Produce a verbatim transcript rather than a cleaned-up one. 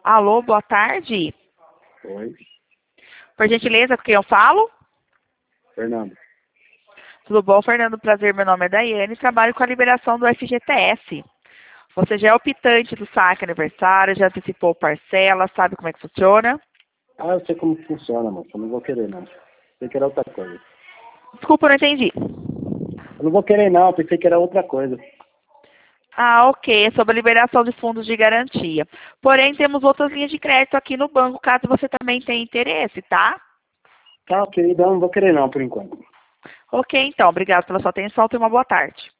Alô, boa tarde. Oi, Por gentileza, com quem eu falo? Fernando. Tudo bom, Fernando? Prazer, meu nome é Daiane e trabalho com a liberação do F G T S. Você já é optante do saque aniversário, já antecipou parcela, sabe como é que funciona? Ah, eu sei como funciona, moço. Eu não vou querer, não. Pensei que era outra coisa. Desculpa, eu não entendi. Eu não vou querer, não. Pensei que era outra coisa. Ah, ok. É sobre a liberação de fundos de garantia. Porém, temos outras linhas de crédito aqui no banco, caso você também tenha interesse, tá? Tá, querida, eu não vou querer, não, por enquanto. Ok, então. Obrigado pela sua atenção. Tenha uma boa tarde.